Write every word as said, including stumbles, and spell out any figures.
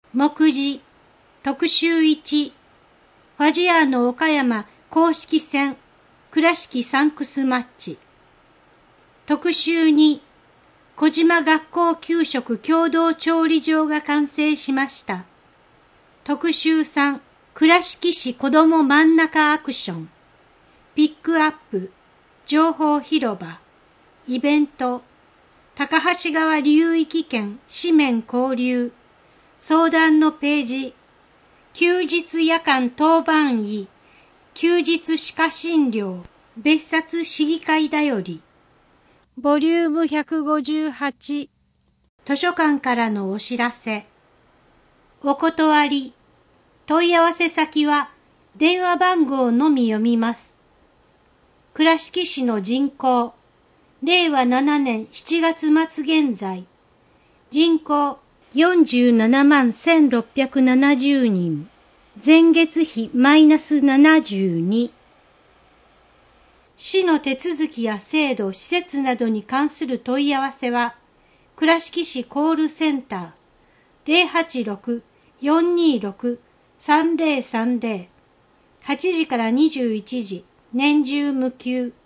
目次特集いちファジアーノ岡山公式戦倉敷サンクスマッチ。特集に小島学校給食共同調理場が完成しました。特集さん倉敷市子ども真ん中アクション。ピックアップ情報広場イベント高橋川流域圏紙面交流相談のページ休日夜間当番医休日歯科診療別冊市議会だよりボリュームひゃくごじゅうはち図書館からのお知らせお断り問い合わせ先は電話番号のみ読みます。倉敷市の人口れいわななねんしちがつ末現在人口よんじゅうななまんせんろっぴゃくななじゅうにん前月比マイナスななじゅうに市の手続きや制度、施設などに関する問い合わせは倉敷市コールセンター ゼロはちろく よんにろく さんぜろさんぜろ はちじからにじゅういちじ年中無休